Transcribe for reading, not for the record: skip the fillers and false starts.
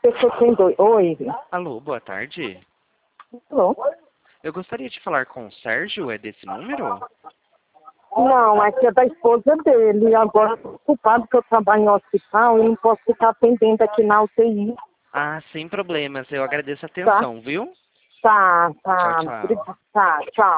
62. Oi. Alô, boa tarde. Alô? Eu gostaria de falar com o Sérgio, é desse número? Não, aqui é da esposa dele. Agora eu tô ocupado porque eu trabalho em hospital e não posso ficar atendendo aqui na UTI. Ah, sem problemas, eu agradeço a Tá? atenção, viu? Tá, Tchau, tá. tchau. Tá, tchau.